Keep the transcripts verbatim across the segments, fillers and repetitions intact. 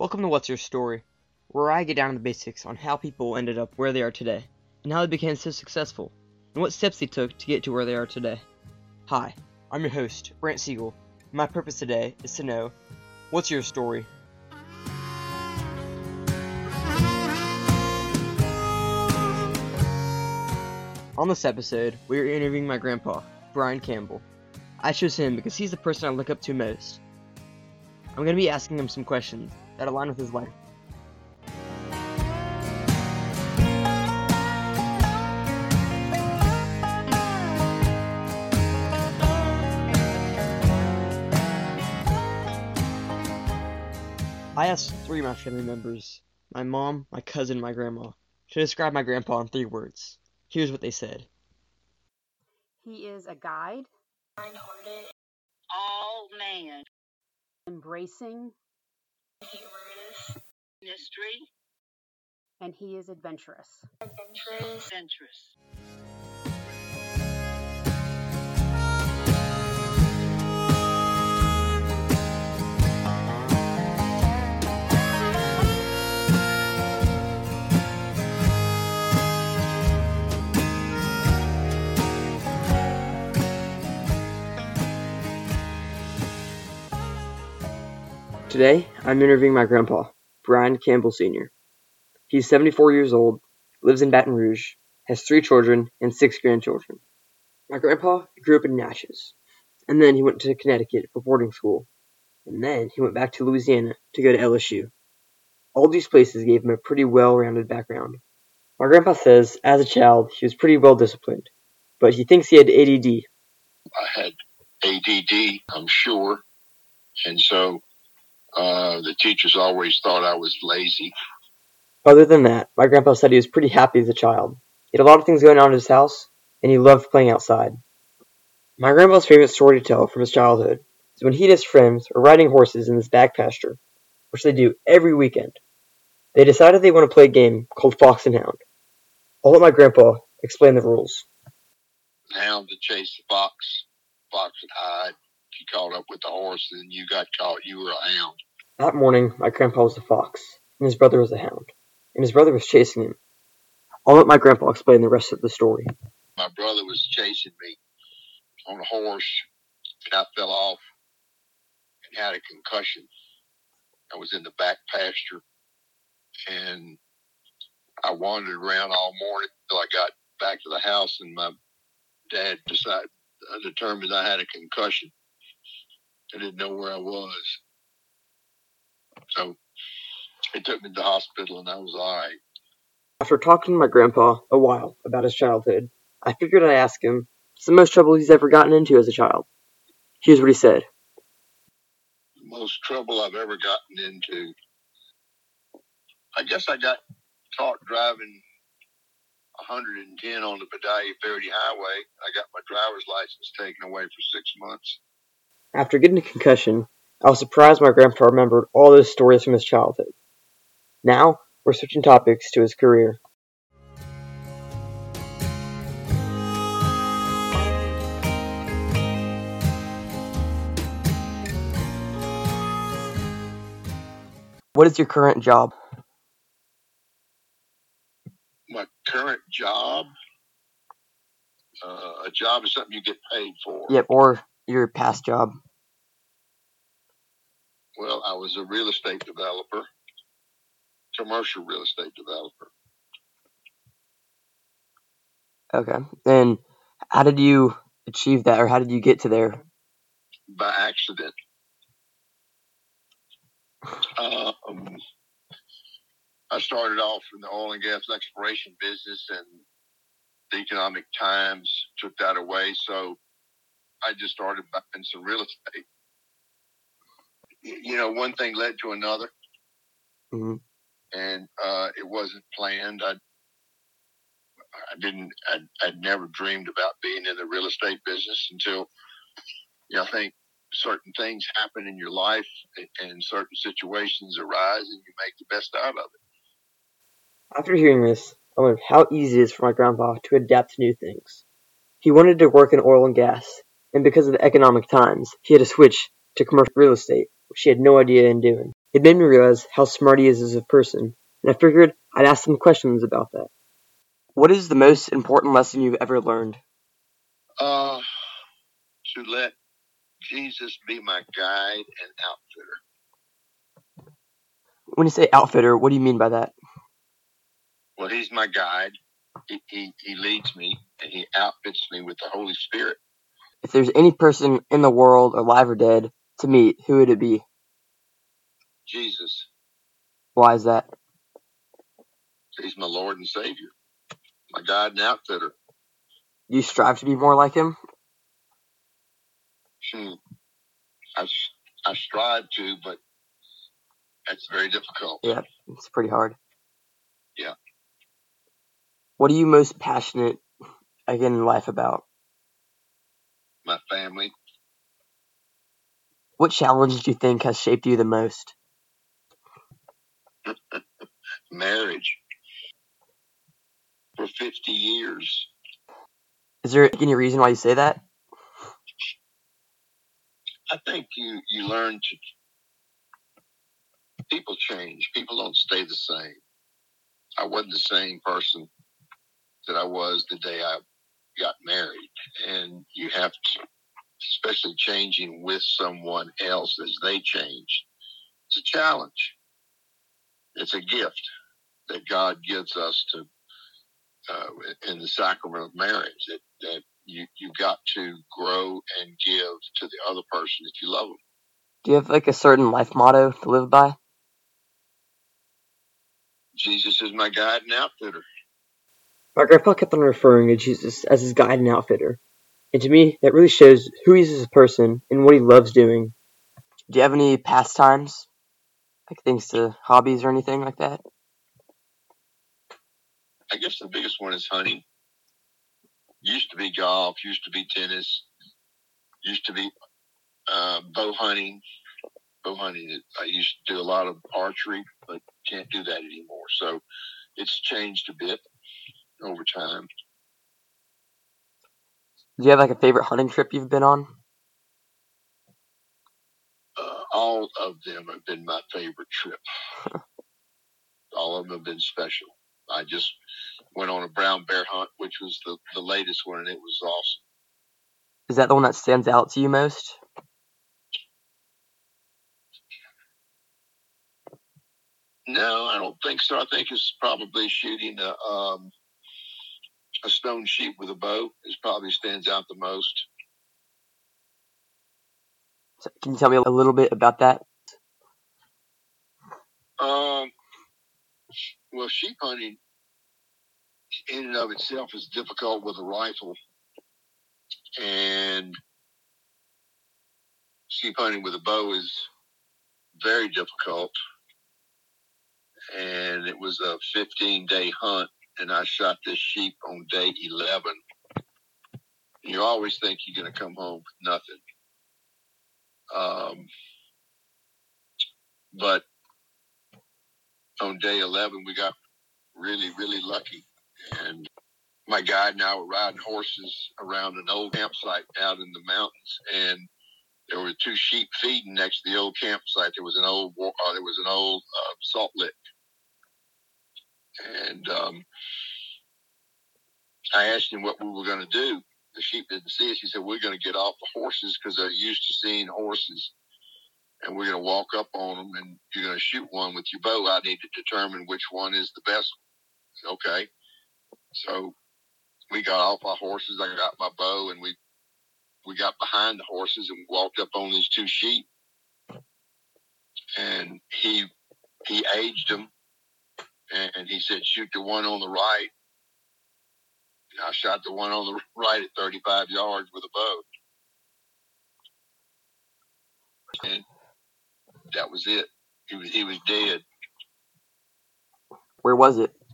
Welcome to What's Your Story, where I get down to the basics on how people ended up where they are today, and how they became so successful, and what steps they took to get to where they are today. Hi, I'm your host, Brant Siegel. My purpose today is to know, what's your story? On this episode, we are interviewing my grandpa, Brian Campbell. I chose him because he's the person I look up to most. I'm going to be asking him some questions that align with his life. I asked three of my family members, my mom, my cousin, and my grandma, to describe my grandpa in three words. Here's what they said. He is a guide, kind-hearted, all man, embracing, humorous, mystery, and he is adventurous. adventurous, adventurous. Today, I'm interviewing my grandpa, Brian Campbell Senior He's seventy-four years old, lives in Baton Rouge, has three children and six grandchildren. My grandpa grew up in Natchez, and then he went to Connecticut for boarding school, and then he went back to Louisiana to go to L S U. All these places gave him a pretty well-rounded background. My grandpa says, as a child, he was pretty well-disciplined, but he thinks he had A D D. I had A D D, I'm sure, and so Uh, the teachers always thought I was lazy. Other than that, my grandpa said he was pretty happy as a child. He had a lot of things going on in his house, and he loved playing outside. My grandpa's favorite story to tell from his childhood is when he and his friends were riding horses in this back pasture, which they do every weekend. They decided they want to play a game called Fox and Hound. I'll let my grandpa explain the rules. The hound would chase the fox, fox would hide. If you caught up with the horse and you got caught, you were a hound. That morning, my grandpa was the fox, and his brother was the hound, and his brother was chasing him. I'll let my grandpa explain the rest of the story. My brother was chasing me on a horse, and I fell off and had a concussion. I was in the back pasture, and I wandered around all morning until I got back to the house, and my dad decided, uh, determined I had a concussion. I didn't know where I was. So they took me to the hospital and I was all right. After talking to my grandpa a while about his childhood, I figured I'd ask him what's the most trouble he's ever gotten into as a child. Here's what he said. The most trouble I've ever gotten into, I guess I got caught driving one hundred ten on the Vidalia Verity Highway. I got my driver's license taken away for six months. After getting a concussion, I was surprised my grandpa remembered all those stories from his childhood. Now, we're switching topics to his career. What is your current job? My current job, uh, a job is something you get paid for. Yep, or your past job. Well, I was a real estate developer, commercial real estate developer. Okay, and how did you achieve that, or how did you get to there? By accident. Um, I started off in the oil and gas exploration business, and the economic times took that away, so I just started buying some real estate. You know, one thing led to another, Mm-hmm. and uh, it wasn't planned. I, I didn't. I'd, I'd never dreamed about being in the real estate business until, you know, I think certain things happen in your life, and, and certain situations arise, and you make the best out of it. After hearing this, I wondered how easy it is for my grandpa to adapt to new things. He wanted to work in oil and gas, and because of the economic times, he had to switch to commercial real estate, which he had no idea in doing. It made me realize how smart he is as a person, and I figured I'd ask him questions about that. What is the most important lesson you've ever learned? Uh, to let Jesus be my guide and outfitter. When you say outfitter, what do you mean by that? Well, he's my guide. He, he, he leads me, and he outfits me with the Holy Spirit. If there's any person in the world, alive or dead, to meet, who would it be? Jesus. Why is that? He's my Lord and Savior, my guide and outfitter. Do you strive to be more like him? Hmm. I, I strive to, but that's very difficult. Yeah, it's pretty hard. Yeah. What are you most passionate, again, in life about? My family. What challenge do you think has shaped you the most? Marriage. For fifty years. Is there any reason why you say that? I think you, you learn to... People change. People don't stay the same. I wasn't the same person that I was the day I got married. And you have to, especially changing with someone else as they change. It's a challenge. It's a gift that God gives us to uh, in the sacrament of marriage. That, that you you got to grow and give to the other person if you love them. Do you have like a certain life motto to live by? Jesus is my guide and outfitter. My grandpa kept on referring to Jesus as his guide and outfitter. And to me, that really shows who he is as a person and what he loves doing. Do you have any pastimes? Like things to hobbies or anything like that? I guess the biggest one is hunting. Used to be golf, used to be tennis, used to be uh, bow hunting. Bow hunting, I used to do a lot of archery, but can't do that anymore. So it's changed a bit over time. Do you have like a favorite hunting trip you've been on? Uh, all of them have been my favorite trip. All of them have been special. I just went on a brown bear hunt, which was the, the latest one, and it was awesome. Is that the one that stands out to you most? No, I don't think so. I think it's probably shooting a, um, a stone sheep with a bow is probably stands out the most. So can you tell me a little bit about that? Um, well, sheep hunting in and of itself is difficult with a rifle, and sheep hunting with a bow is very difficult. And it was a fifteen day hunt, and I shot this sheep on day eleven. You always think you're going to come home with nothing. Um, but on day eleven, we got really, really lucky. And my guide and I were riding horses around an old campsite out in the mountains, and there were two sheep feeding next to the old campsite. There was an old, uh, there was an old uh, salt lick, and um, I asked him what we were going to do. The sheep didn't see us. He said, "We're going to get off the horses because they're used to seeing horses, and we're going to walk up on them, and you're going to shoot one with your bow. I need to determine which one is the best one." Okay. So we got off our horses. I got my bow, and we we got behind the horses and walked up on these two sheep. And he he aged them, and he said, "Shoot the one on the right." And I shot the one on the right at thirty-five yards with a bow. And that was it. He was he was dead. Where was it?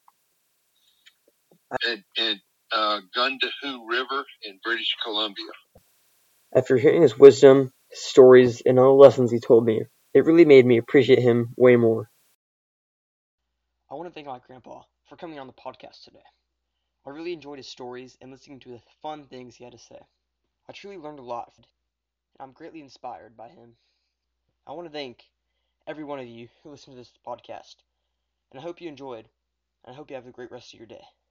And and uh, Gundahoo River in British Columbia. After hearing his wisdom, his stories, and all the lessons he told me, it really made me appreciate him way more. I want to thank my grandpa for coming on the podcast today. I really enjoyed his stories and listening to the fun things he had to say. I truly learned a lot, and I'm greatly inspired by him. I want to thank every one of you who listen to this podcast. And I hope you enjoyed, and I hope you have a great rest of your day.